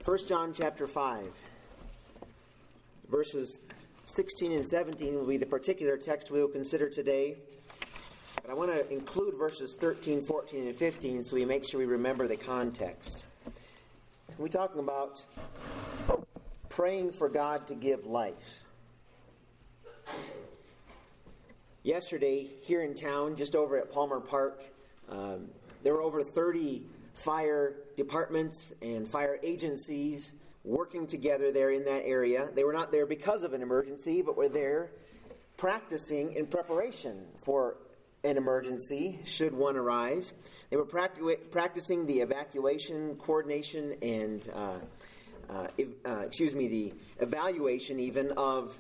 1 John chapter 5, verses 16 and 17 will be the particular text we will consider today. But I want to include verses 13, 14, and 15 so we make sure we remember the context. We're talking about praying for God to give life. Yesterday, here in town, just over at Palmer Park, there were over 30 fire departments and fire agencies working together there in that area. They were not there because of an emergency, but were there practicing in preparation for an emergency, should one arise. They were practicing the evacuation, coordination, and the evaluation even of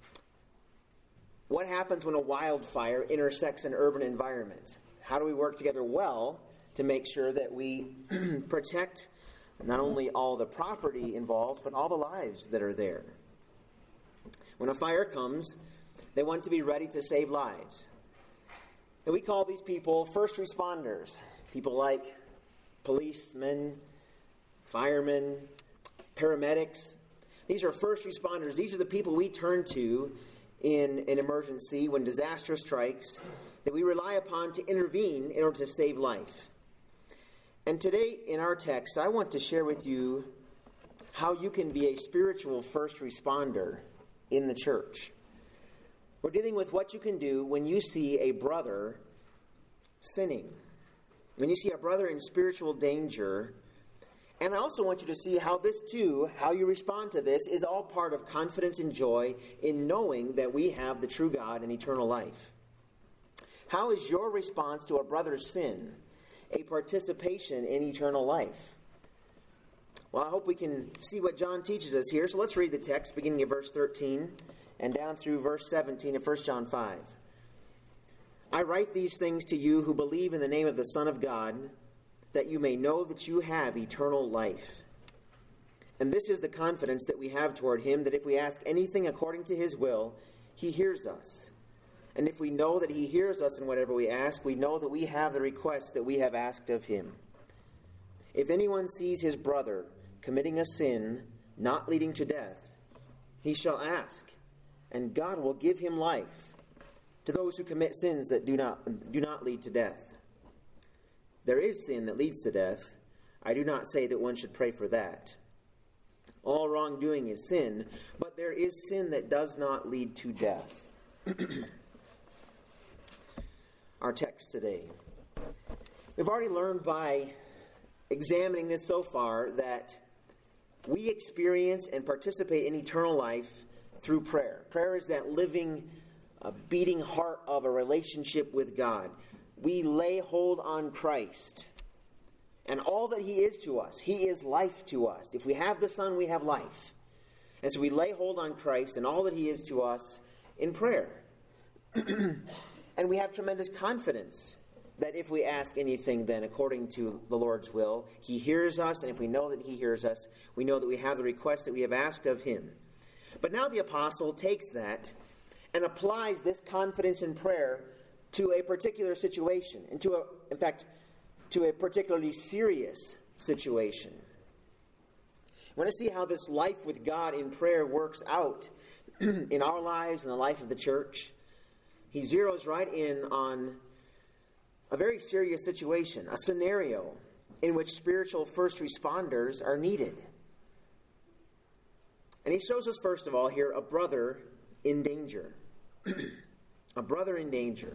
what happens when a wildfire intersects an urban environment. How do we work together well to make sure that we protect not only all the property involved, but all the lives that are there? When a fire comes, they want to be ready to save lives. And we call these people first responders. People like policemen, firemen, paramedics. These are first responders. These are the people we turn to in an emergency when disaster strikes, that we rely upon to intervene in order to save life. And today in our text, I want to share with you how you can be a spiritual first responder in the church. We're dealing with what you can do when you see a brother sinning, when you see a brother in spiritual danger. And I also want you to see how this too, how you respond to this, is all part of confidence and joy in knowing that we have the true God and eternal life. How is your response to a brother's sin a participation in eternal life? Well, I hope we can see what John teaches us here. So let's read the text beginning at verse 13 and down through verse 17 of 1 John 5. I write these things to you who believe in the name of the Son of God, that you may know that you have eternal life. And this is the confidence that we have toward him, that if we ask anything according to his will, he hears us. And if we know that he hears us in whatever we ask, we know that we have the request that we have asked of him. If anyone sees his brother committing a sin not leading to death, he shall ask, and God will give him life to those who commit sins that do not lead to death. There is sin that leads to death. I do not say that one should pray for that. All wrongdoing is sin, but there is sin that does not lead to death. Our text today. We've already learned by examining this so far that we experience and participate in eternal life through prayer. Prayer is that living, beating heart of a relationship with God. We lay hold on Christ and all that he is to us. He is life to us. If we have the Son, we have life. And so we lay hold on Christ and all that he is to us in prayer. And we have tremendous confidence that if we ask anything then according to the Lord's will, he hears us. And if we know that he hears us, we know that we have the request that we have asked of him. But now the apostle takes that and applies this confidence in prayer to a particular situation, and to a particularly serious situation. I want to see how this life with God in prayer works out in our lives and the life of the church. He zeroes right in on a very serious situation, a scenario in which spiritual first responders are needed. And he shows us, first of all, here a brother in danger. A brother in danger.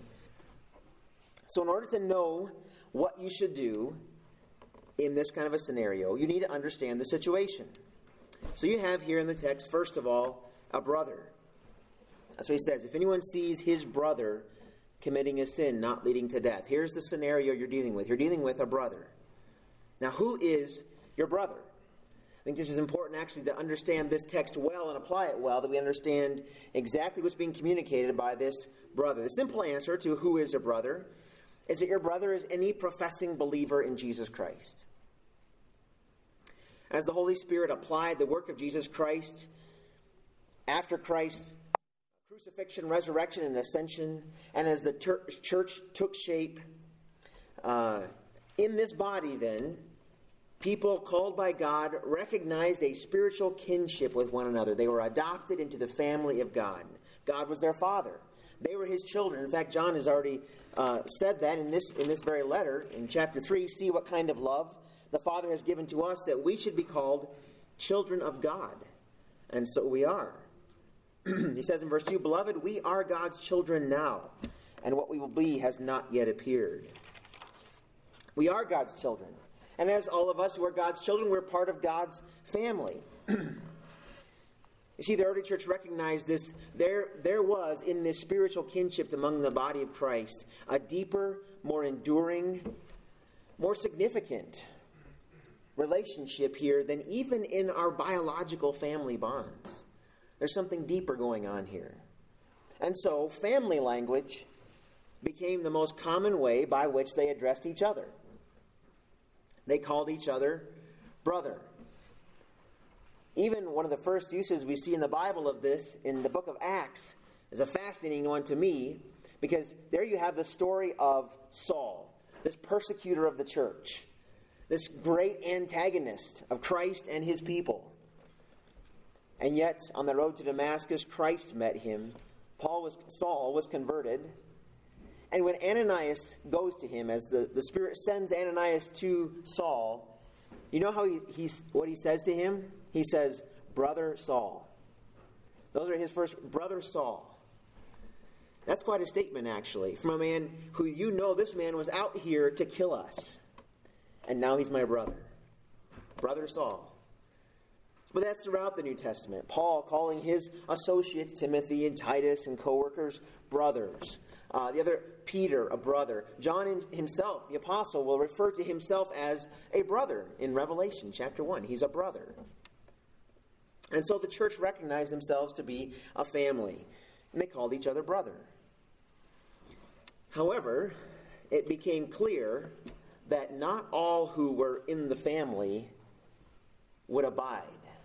So in order to know what you should do in this kind of a scenario, you need to understand the situation. So you have here in the text, first of all, a brother. That's what he says. If anyone sees his brother committing a sin not leading to death. Here's the scenario you're dealing with. You're dealing with a brother. Now, who is your brother? I think this is important actually to understand this text well and apply it well, that we understand exactly what's being communicated by this brother. The simple answer to who is a brother is that your brother is any professing believer in Jesus Christ. As the Holy Spirit applied the work of Jesus Christ after Christ's crucifixion, resurrection, and ascension, and as the church took shape in this body then, people called by God recognized a spiritual kinship with one another. They were adopted into the family of God. God was their father. They were his children. In fact, John has already said that in this very letter. In chapter 3, see what kind of love the Father has given to us, that we should be called children of God. And so we are. He says in verse 2, Beloved, we are God's children now, and what we will be has not yet appeared. We are God's children. And as all of us who are God's children, we're part of God's family. You see, the early church recognized this. There was, in this spiritual kinship among the body of Christ, a deeper, more enduring, more significant relationship here than even in our biological family bonds. There's something deeper going on here. And so, family language became the most common way by which they addressed each other. They called each other brother. Even one of the first uses we see in the Bible of this, in the book of Acts, is a fascinating one to me, because there you have the story of Saul, this persecutor of the church, this great antagonist of Christ and his people. And yet, on the road to Damascus, Christ met him. Saul was converted. And when Ananias goes to him, as the Spirit sends Ananias to Saul, you know what he says to him? He says, Brother Saul. Those are his first, Brother Saul. That's quite a statement, actually, from a man who, this man was out here to kill us. And now he's my brother. Brother Saul. But that's throughout the New Testament. Paul calling his associates, Timothy and Titus and co-workers, brothers. The other, Peter, a brother. John himself, the apostle, will refer to himself as a brother in Revelation chapter 1. He's a brother. And so the church recognized themselves to be a family. And they called each other brother. However, it became clear that not all who were in the family would abide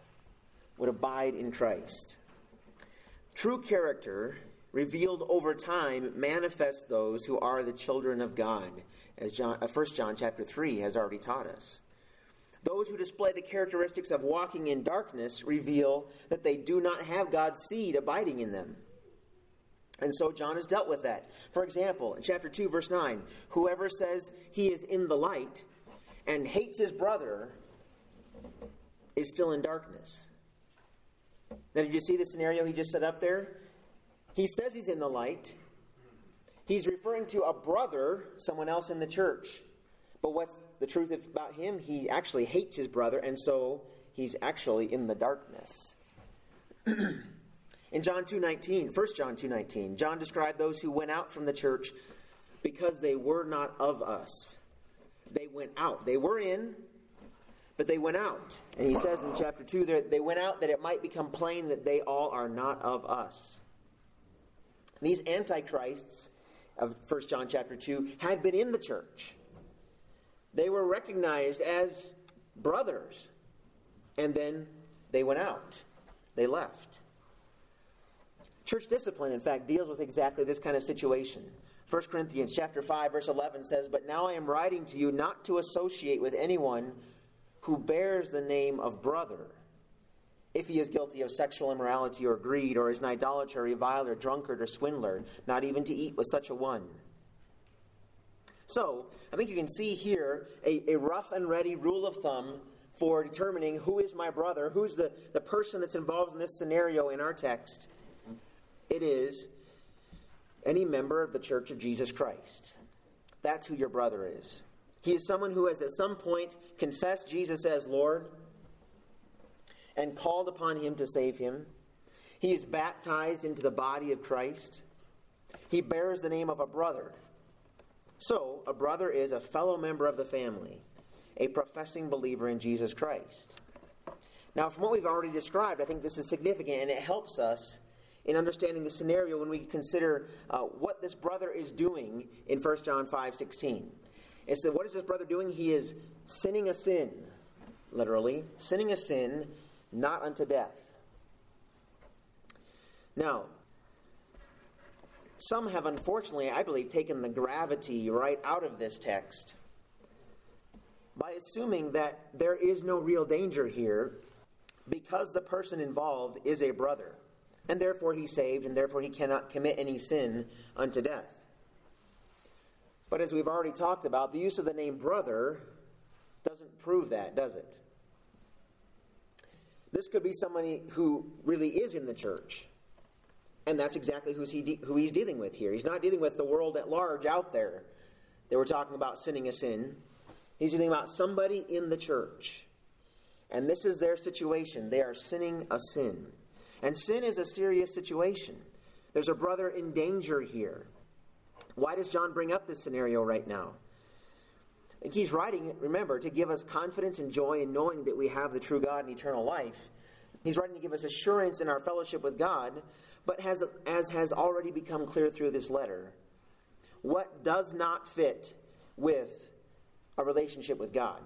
in Christ. True character, revealed over time, manifests those who are the children of God, as 1 John chapter 3 has already taught us. Those who display the characteristics of walking in darkness reveal that they do not have God's seed abiding in them. And so John has dealt with that. For example, in chapter 2, verse 9, whoever says he is in the light and hates his brother is still in darkness. Now, did you see the scenario he just set up there? He says he's in the light. He's referring to a brother, someone else in the church. But what's the truth about him? He actually hates his brother, and so he's actually in the darkness. In 1 John 2:19, John described those who went out from the church because they were not of us. They went out. They were in, but they went out. And he says in chapter 2 that they went out that it might become plain that they all are not of us. These antichrists of 1 John chapter 2 had been in the church. They were recognized as brothers. And then they went out. They left. Church discipline, in fact, deals with exactly this kind of situation. 1 Corinthians chapter 5, verse 11 says, But now I am writing to you not to associate with anyone who bears the name of brother, if he is guilty of sexual immorality or greed, or is an idolater, reviler, drunkard, or swindler, not even to eat with such a one. So, I think you can see here a rough and ready rule of thumb for determining who is my brother, who's the person that's involved in this scenario in our text. It is any member of the Church of Jesus Christ. That's who your brother is. He is someone who has at some point confessed Jesus as Lord and called upon him to save him. He is baptized into the body of Christ. He bears the name of a brother. So, a brother is a fellow member of the family, a professing believer in Jesus Christ. Now, from what we've already described, I think this is significant, and it helps us in understanding the scenario when we consider what this brother is doing in 1 John 5:16. It said, what is this brother doing? He is sinning a sin, literally, sinning a sin not unto death. Now, some have unfortunately, I believe, taken the gravity right out of this text by assuming that there is no real danger here because the person involved is a brother, and therefore he's saved, and therefore he cannot commit any sin unto death. But as we've already talked about, the use of the name brother doesn't prove that, does it? This could be somebody who really is in the church, and that's exactly who he's dealing with here. He's not dealing with the world at large out there. They were talking about sinning a sin. He's dealing about somebody in the church. And this is their situation. They are sinning a sin. And sin is a serious situation. There's a brother in danger here. Why does John bring up this scenario right now? And he's writing, remember, to give us confidence and joy in knowing that we have the true God and eternal life. He's writing to give us assurance in our fellowship with God, but as has already become clear through this letter, what does not fit with a relationship with God?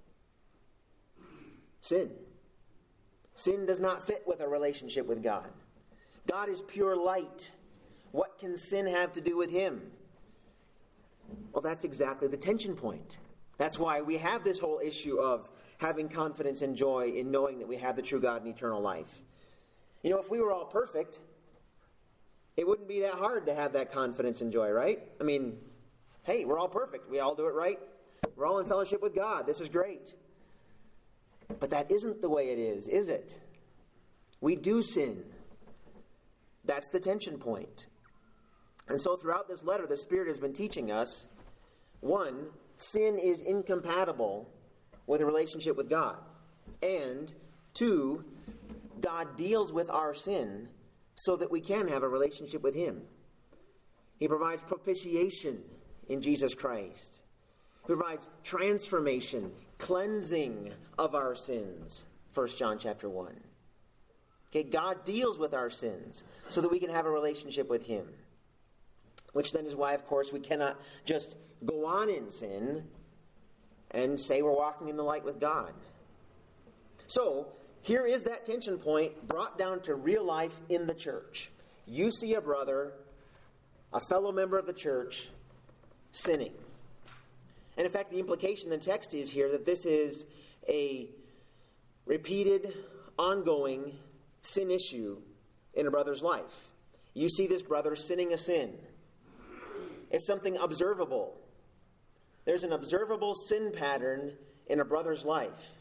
Sin. Sin does not fit with a relationship with God. God is pure light. What can sin have to do with him? Well, that's exactly the tension point. That's why we have this whole issue of having confidence and joy in knowing that we have the true God and eternal life. You know, if we were all perfect, it wouldn't be that hard to have that confidence and joy, right? I mean, hey, we're all perfect. We all do it right. We're all in fellowship with God. This is great. But that isn't the way it is it? We do sin. That's the tension point. And so throughout this letter, the Spirit has been teaching us, one, sin is incompatible with a relationship with God. And two, God deals with our sin so that we can have a relationship with him. He provides propitiation in Jesus Christ. He provides transformation, cleansing of our sins. 1 John chapter 1. Okay, God deals with our sins so that we can have a relationship with him. Which then is why, of course, we cannot just go on in sin and say we're walking in the light with God. So, here is that tension point brought down to real life in the church. You see a brother, a fellow member of the church, sinning. And in fact, the implication in the text is here that this is a repeated, ongoing sin issue in a brother's life. You see this brother sinning a sin. It's something observable. There's an observable sin pattern in a brother's life.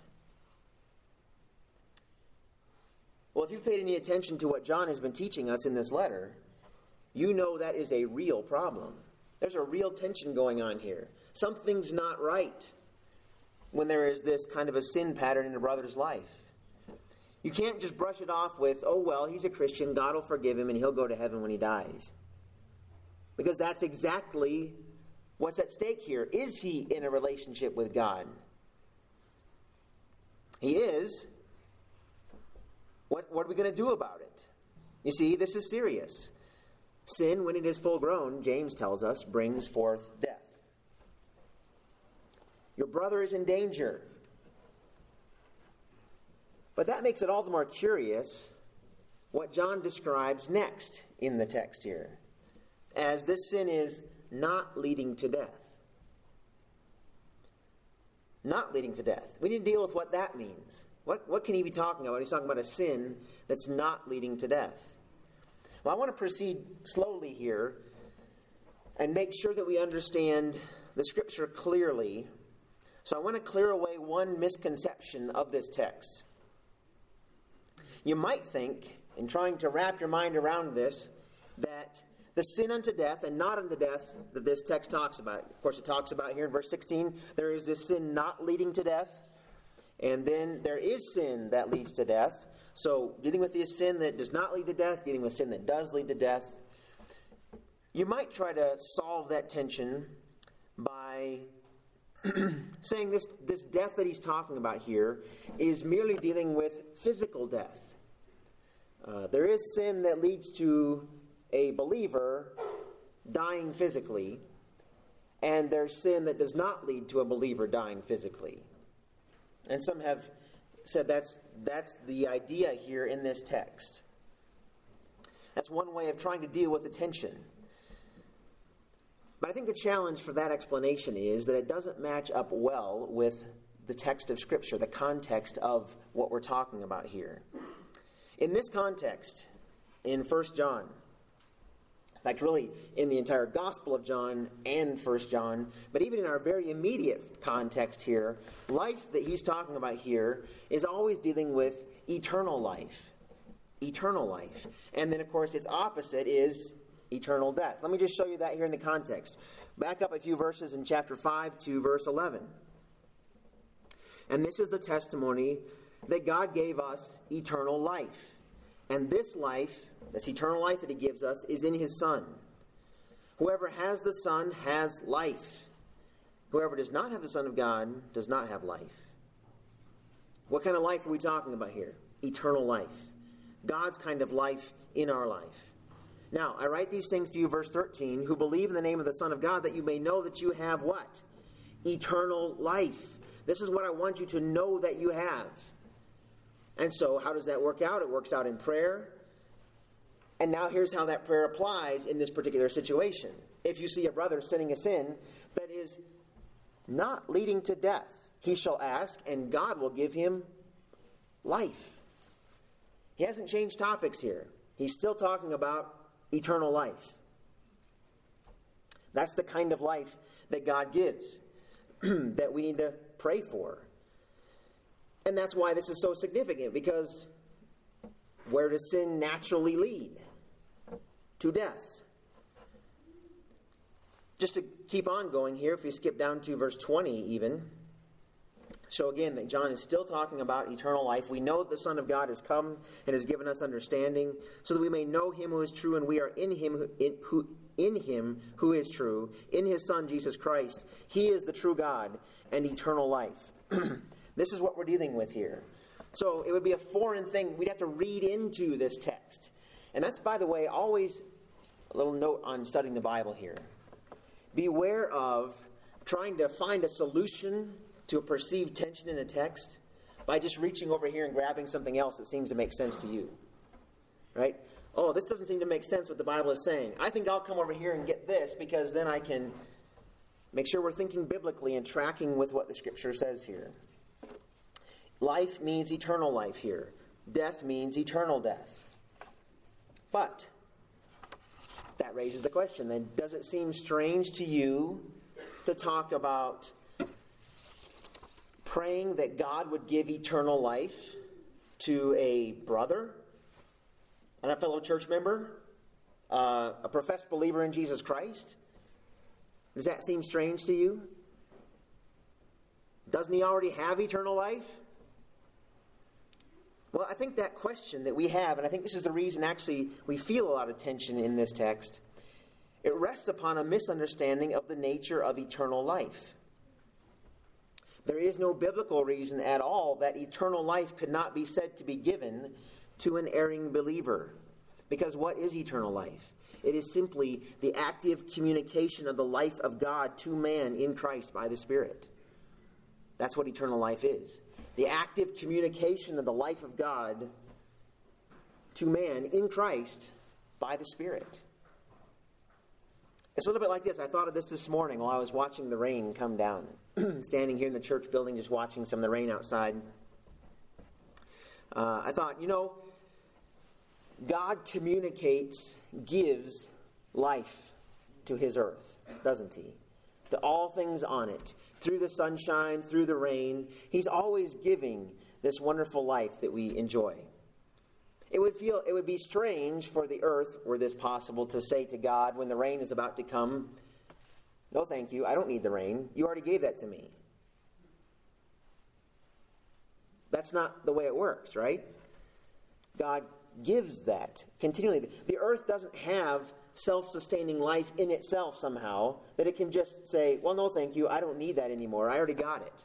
Well, if you've paid any attention to what John has been teaching us in this letter, you know that is a real problem. There's a real tension going on here. Something's not right when there is this kind of a sin pattern in a brother's life. You can't just brush it off with, oh, well, he's a Christian, God will forgive him, and he'll go to heaven when he dies. Because that's exactly what's at stake here. Is he in a relationship with God? He is. What are we going to do about it? You see, this is serious. Sin, when it is full grown, James tells us, brings forth death. Your brother is in danger. But that makes it all the more curious what John describes next in the text here, as this sin is not leading to death. Not leading to death. We need to deal with what that means. What can he be talking about? He's talking about a sin that's not leading to death. Well, I want to proceed slowly here and make sure that we understand the Scripture clearly. So I want to clear away one misconception of this text. You might think, in trying to wrap your mind around this, that the sin unto death and not unto death that this text talks about. Of course, it talks about here in verse 16, there is this sin not leading to death. And then there is sin that leads to death. So dealing with the sin that does not lead to death, dealing with sin that does lead to death. You might try to solve that tension by saying this death that he's talking about here is merely dealing with physical death. There is sin that leads to a believer dying physically, and there's sin that does not lead to a believer dying physically. And some have said that's the idea here in this text. That's one way of trying to deal with the tension. But I think the challenge for that explanation is that it doesn't match up well with the text of Scripture, the context of what we're talking about here. In this context, in 1 John, in fact, really in the entire Gospel of John and 1 John, but even in our very immediate context here, life that he's talking about here is always dealing with eternal life. Eternal life. And then, of course, its opposite is eternal death. Let me just show you that here in the context. Back up a few verses in chapter 5 to verse 11. And this is the testimony that God gave us eternal life. And this life, this eternal life that he gives us, is in his Son. Whoever has the Son has life. Whoever does not have the Son of God does not have life. What kind of life are we talking about here? Eternal life. God's kind of life in our life. Now, I write these things to you, verse 13, who believe in the name of the Son of God, that you may know that you have what? Eternal life. This is what I want you to know that you have. And so, how does that work out? It works out in prayer. And now here's how that prayer applies in this particular situation. If you see a brother sinning a sin that is not leading to death, he shall ask, and God will give him life. He hasn't changed topics here. He's still talking about eternal life. That's the kind of life that God gives, that we need to pray for. And that's why this is so significant, because where does sin naturally lead? To death. Just to keep on going here, if we skip down to verse 20 even, so again, that John is still talking about eternal life. We know that the Son of God has come and has given us understanding, so that we may know him who is true, and we are in him who is true, in his Son Jesus Christ. He is the true God and eternal life. This is what we're dealing with here. So it would be a foreign thing. We'd have to read into this text. And that's, by the way, always a little note on studying the Bible here. Beware of trying to find a solution to a perceived tension in a text by just reaching over here and grabbing something else that seems to make sense to you. Right? Oh, this doesn't seem to make sense what the Bible is saying. I think I'll come over here and get this, because then I can make sure we're thinking biblically and tracking with what the Scripture says here. Life means eternal life here. Death means eternal death. But that raises the question then, does it seem strange to you to talk about praying that God would give eternal life to a brother and a fellow church member, a professed believer in Jesus Christ? Does that seem strange to you? Doesn't he already have eternal life? Well, I think that question that we have, and I think this is the reason actually we feel a lot of tension in this text, it rests upon a misunderstanding of the nature of eternal life. There is no biblical reason at all that eternal life could not be said to be given to an erring believer. Because what is eternal life? It is simply the active communication of the life of God to man in Christ by the Spirit. That's what eternal life is. The active communication of the life of God to man in Christ by the Spirit. It's a little bit like this. I thought of this morning while I was watching the rain come down. Standing here in the church building just watching some of the rain outside. I thought, God communicates, gives life to his earth, doesn't he? To all things on it. Through the sunshine, through the rain. He's always giving this wonderful life that we enjoy. It would be strange for the earth, were this possible, to say to God when the rain is about to come, no thank you, I don't need the rain. You already gave that to me. That's not the way it works, right? God gives that continually. The earth doesn't have self-sustaining life in itself somehow, that it can just say, well, no thank you, I don't need that anymore. I already got it.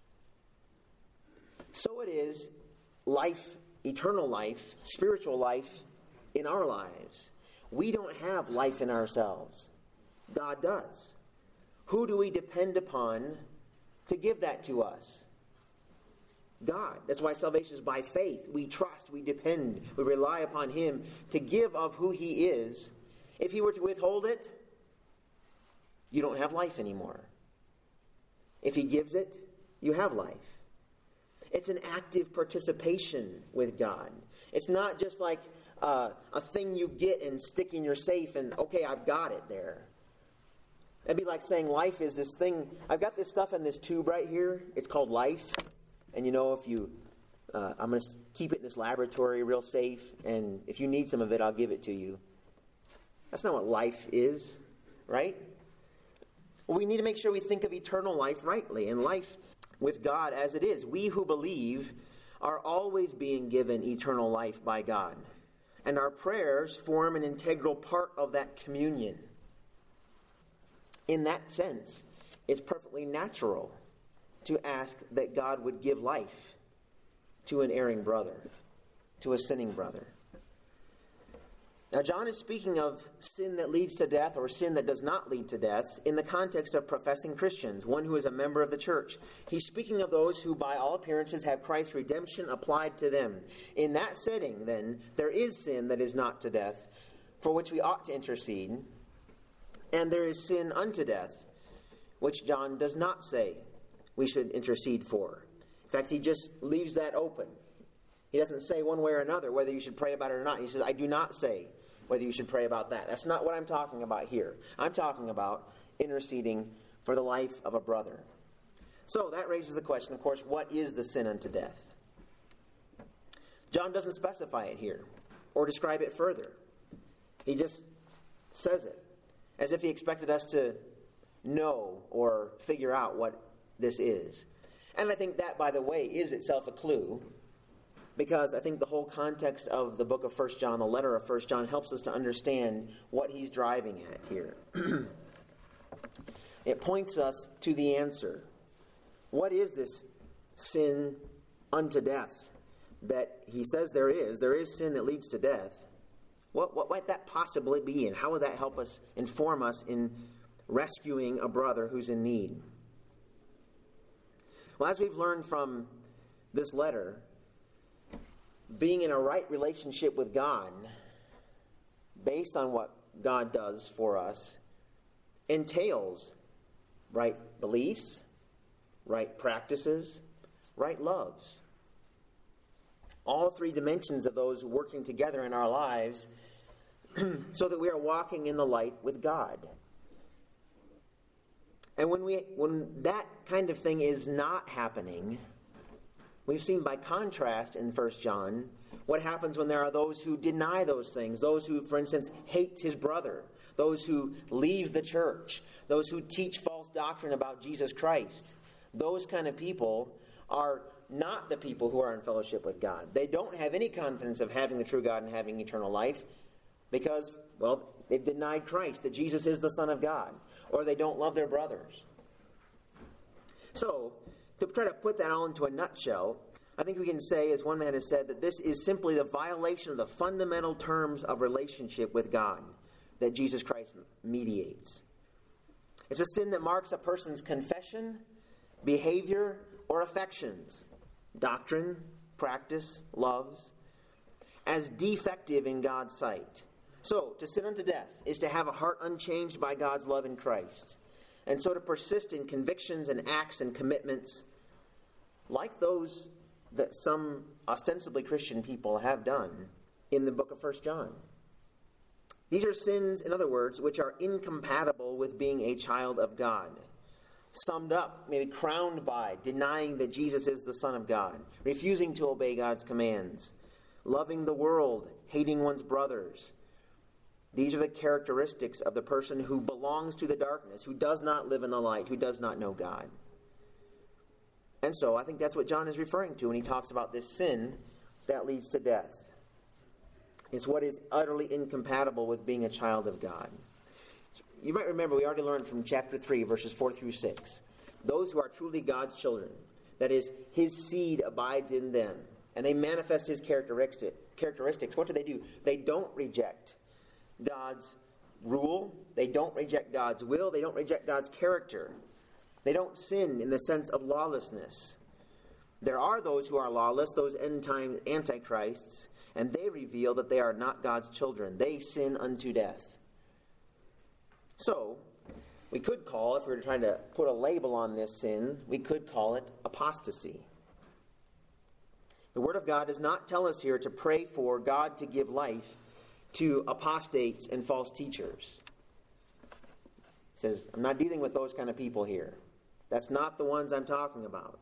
So it is life, eternal life, spiritual life in our lives. We don't have life in ourselves. God does. Who do we depend upon to give that to us? God. That's why salvation is by faith. We trust, we depend, we rely upon him to give of who he is. If he were to withhold it, you don't have life anymore. If he gives it, you have life. It's an active participation with God. It's not just like a thing you get and stick in your safe and, okay, I've got it there. That'd be like saying life is this thing. I've got this stuff in this tube right here. It's called life. And if you, I'm going to keep it in this laboratory real safe. And if you need some of it, I'll give it to you. That's not what life is, right? Well, we need to make sure we think of eternal life rightly and life with God as it is. We who believe are always being given eternal life by God. And our prayers form an integral part of that communion. In that sense, it's perfectly natural to ask that God would give life to an erring brother, to a sinning brother. Now, John is speaking of sin that leads to death or sin that does not lead to death in the context of professing Christians, one who is a member of the church. He's speaking of those who, by all appearances, have Christ's redemption applied to them. In that setting, then, there is sin that is not to death, for which we ought to intercede, and there is sin unto death, which John does not say we should intercede for. In fact, he just leaves that open. He doesn't say one way or another whether you should pray about it or not. He says, I do not say whether you should pray about that. That's not what I'm talking about here. I'm talking about interceding for the life of a brother. So that raises the question, of course, what is the sin unto death? John doesn't specify it here or describe it further. He just says it as if he expected us to know or figure out what this is. And I think that, by the way, is itself a clue, because I think the whole context of the book of 1 John, the letter of 1 John, helps us to understand what he's driving at here. It points us to the answer. What is this sin unto death that he says there is? There is sin that leads to death. What might that possibly be, and how would that help us, inform us in rescuing a brother who's in need? Well, as we've learned from this letter, being in a right relationship with God, based on what God does for us, entails right beliefs, right practices, right loves. All three dimensions of those working together in our lives so that we are walking in the light with God. And when that kind of thing is not happening, we've seen by contrast in 1 John what happens when there are those who deny those things, those who, for instance, hate his brother, those who leave the church, those who teach false doctrine about Jesus Christ. Those kind of people are not the people who are in fellowship with God. They don't have any confidence of having the true God and having eternal life because, well, they've denied Christ, that Jesus is the Son of God, or they don't love their brothers. So, to try to put that all into a nutshell, I think we can say, as one man has said, that this is simply the violation of the fundamental terms of relationship with God that Jesus Christ mediates. It's a sin that marks a person's confession, behavior, or affections, doctrine, practice, loves, as defective in God's sight. So, to sin unto death is to have a heart unchanged by God's love in Christ, and so to persist in convictions and acts and commitments like those that some ostensibly Christian people have done in the book of 1 John. These are sins, in other words, which are incompatible with being a child of God. Summed up, maybe crowned by denying that Jesus is the Son of God, refusing to obey God's commands, loving the world, hating one's brothers. These are the characteristics of the person who belongs to the darkness, who does not live in the light, who does not know God. And so I think that's what John is referring to when he talks about this sin that leads to death. It's what is utterly incompatible with being a child of God. You might remember we already learned from chapter 3, verses 4 through 6. Those who are truly God's children, that is, his seed abides in them, and they manifest his characteristics. What do? They don't reject God's rule. They don't reject God's will. They don't reject God's character. They don't sin in the sense of lawlessness. There are those who are lawless, those end-time antichrists, and they reveal that they are not God's children. They sin unto death. So, We could call, if we were trying to put a label on this sin, we could call it apostasy. The Word of God does not tell us here to pray for God to give life to apostates and false teachers. It says, I'm not dealing with those kind of people here. That's not the ones I'm talking about.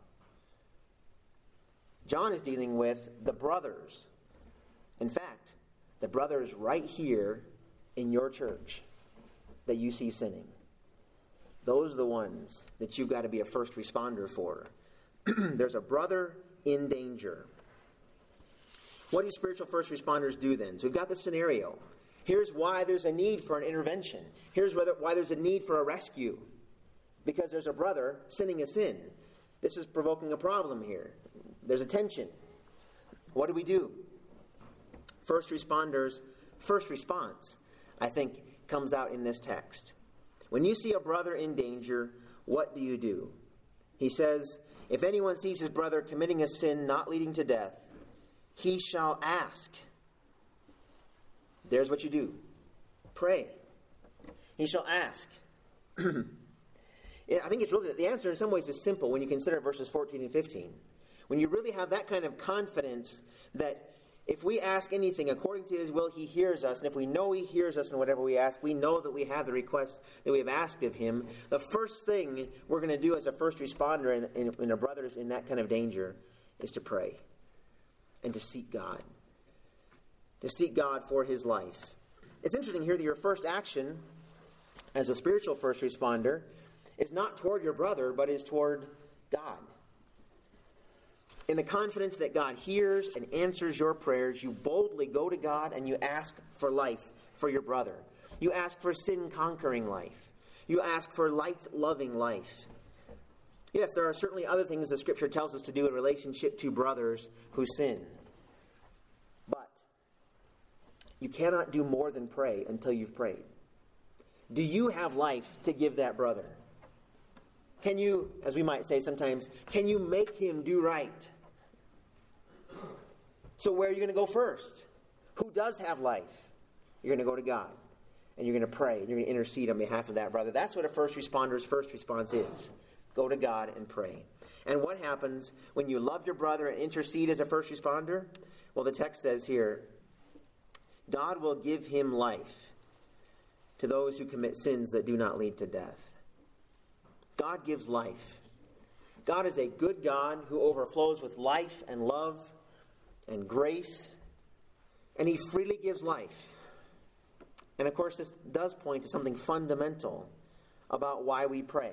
John is dealing with the brothers. In fact, the brothers right here in your church that you see sinning. Those are the ones that you've got to be a first responder for. There's a brother in danger. What do spiritual first responders do then? So we've got the scenario. Here's why there's a need for an intervention. Here's why there's a need for a rescue. Because there's a brother sinning a sin. This is provoking a problem here. There's a tension. What do? First responders' first response, I think, comes out in this text. When you see a brother in danger, what do? He says, if anyone sees his brother committing a sin not leading to death, he shall ask. There's what you do. Pray. He shall ask. I think it's really, the answer in some ways is simple when you consider verses 14 and 15. When you really have that kind of confidence that if we ask anything according to His will, He hears us. And if we know He hears us in whatever we ask, we know that we have the request that we have asked of Him. The first thing we're going to do as a first responder and a brother's in that kind of danger is to pray and to seek God. To seek God for His life. It's interesting here that your first action as a spiritual first responder is not toward your brother, but is toward God. In the confidence that God hears and answers your prayers, you boldly go to God and you ask for life for your brother. You ask for sin-conquering life. You ask for light-loving life. Yes, there are certainly other things the Scripture tells us to do in relationship to brothers who sin. But you cannot do more than pray until you've prayed. Do you have life to give that brother? Can you, as we might say sometimes, can you make him do right? So where are you going to go first? Who does have life? You're going to go to God. And you're going to pray. And you're going to intercede on behalf of that brother. That's what a first responder's first response is. Go to God and pray. And what happens when you love your brother and intercede as a first responder? Well, the text says here, God will give him life to those who commit sins that do not lead to death. God gives life. God is a good God who overflows with life and love and grace, and He freely gives life. And of course, this does point to something fundamental about why we pray.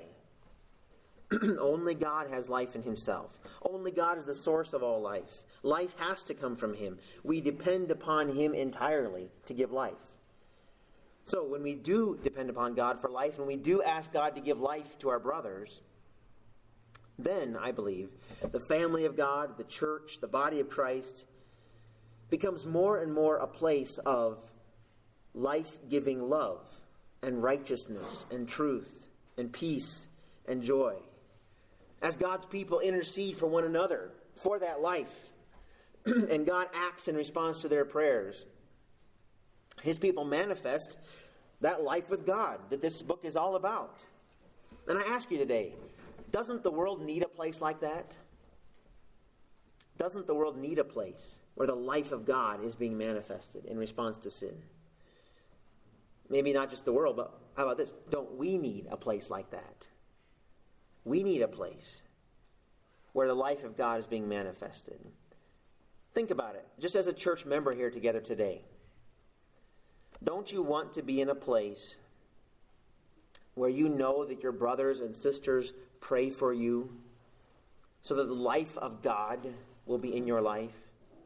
Only God has life in Himself. Only God is the source of all life. Life has to come from Him. We depend upon Him entirely to give life. So when we do depend upon God for life, when we do ask God to give life to our brothers, then, I believe, the family of God, the church, the body of Christ, becomes more and more a place of life-giving love and righteousness and truth and peace and joy. As God's people intercede for one another for that life, and God acts in response to their prayers, His people manifest that life with God that this book is all about. And I ask you today, doesn't the world need a place like that? Doesn't the world need a place where the life of God is being manifested in response to sin? Maybe not just the world, but how about this? Don't we need a place like that? We need a place where the life of God is being manifested. Think about it. Just as a church member here together today, don't you want to be in a place where you know that your brothers and sisters pray for you so that the life of God will be in your life?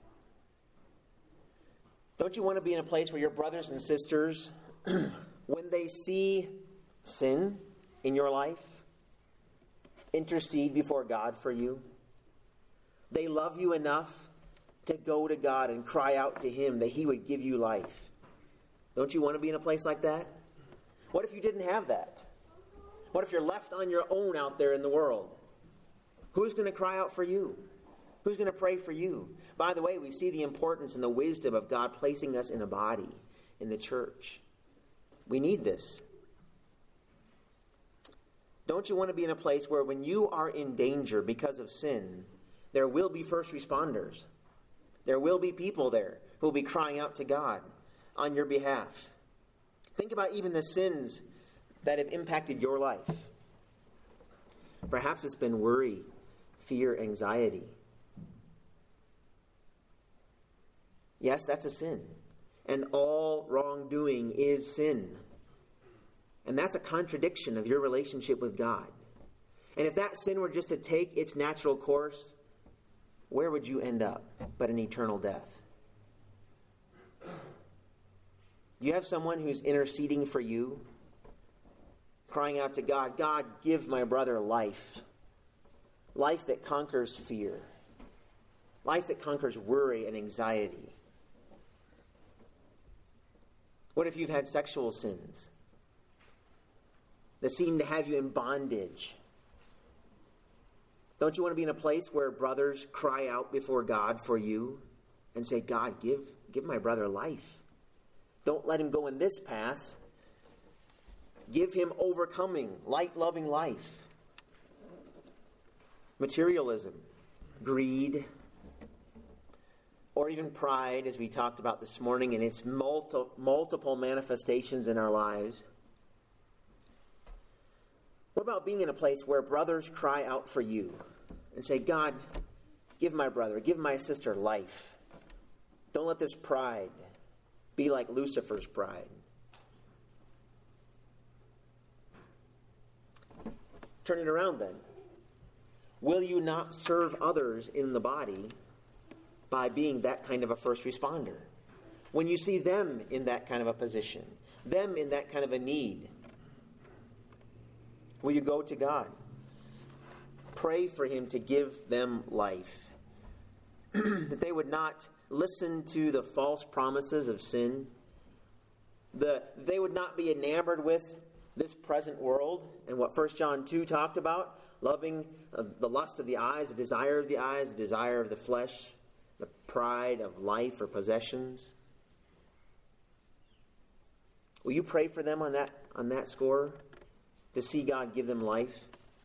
Don't you want to be in a place where your brothers and sisters, when they see sin in your life, intercede before God for you? They love you enough to go to God and cry out to Him that He would give you life. Don't you want to be in a place like that? What if you didn't have that? What if you're left on your own out there in the world? Who's going to cry out for you? Who's going to pray for you? By the way, we see the importance and the wisdom of God placing us in a body, in the church. We need this. Don't you want to be in a place where when you are in danger because of sin, there will be first responders? There will be people there who will be crying out to God on your behalf. Think about even the sins that have impacted your life. Perhaps it's been worry, fear, anxiety. Yes, that's a sin. And all wrongdoing is sin. And that's a contradiction of your relationship with God. And if that sin were just to take its natural course, where would you end up but an eternal death? Do you have someone who's interceding for you? Crying out to God, God, give my brother life. Life that conquers fear. Life that conquers worry and anxiety. What if you've had sexual sins that seem to have you in bondage? Don't you want to be in a place where brothers cry out before God for you and say, God, give my brother life. Don't let him go in this path. Give him overcoming, light-loving life. Materialism, greed, or even pride, as we talked about this morning, in its multiple manifestations in our lives. What about being in a place where brothers cry out for you and say, God, give my brother, give my sister life. Don't let this pride be like Lucifer's pride. Turn it around then. Will you not serve others in the body by being that kind of a first responder? When you see them in that kind of a position, them in that kind of a need, will you go to God? Pray for him to give them life. That they would not listen to the false promises of sin. They would not be enamored with this present world and what 1 John 2 talked about, loving the lust of the eyes, the desire of the flesh, the pride of life or possessions. Will you pray for them on that score, to see God give them life?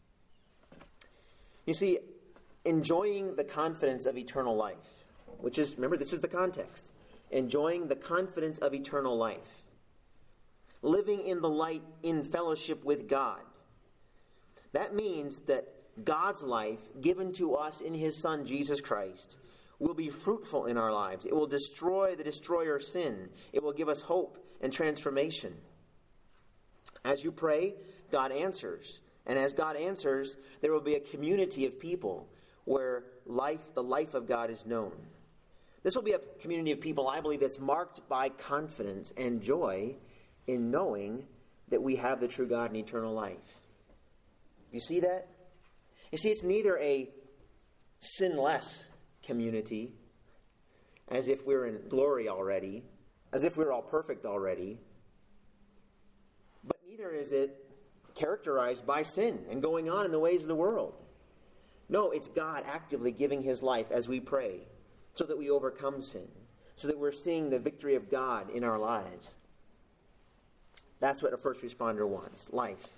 You see, enjoying the confidence of eternal life, which is, remember, this is the context. Enjoying the confidence of eternal life. Living in the light in fellowship with God. That means that God's life given to us in his Son, Jesus Christ, will be fruitful in our lives. It will destroy the destroyer sin. It will give us hope and transformation. As you pray, God answers. And as God answers, there will be a community of people where the life of God is known. This will be a community of people, I believe, that's marked by confidence and joy in knowing that we have the true God and eternal life. You see that? You see, it's neither a sinless community, as if we're in glory already, as if we're all perfect already, but neither is it characterized by sin and going on in the ways of the world. No, it's God actively giving his life as we pray so that we overcome sin, so that we're seeing the victory of God in our lives. That's what a first responder wants, life.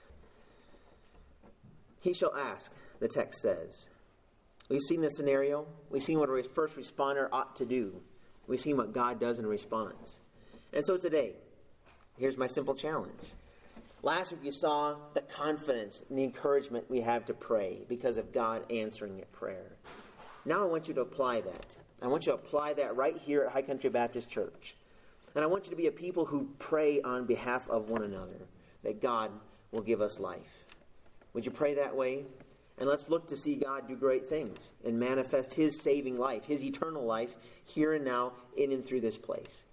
He shall ask, the text says. We've seen this scenario. We've seen what a first responder ought to do. We've seen what God does in response. And so today, here's my simple challenge. Last week you saw the confidence and the encouragement we have to pray because of God answering at prayer. Now I want you to apply that. I want you to apply that right here at High Country Baptist Church. And I want you to be a people who pray on behalf of one another, that God will give us life. Would you pray that way? And let's look to see God do great things and manifest his saving life, his eternal life, here and now, in and through this place.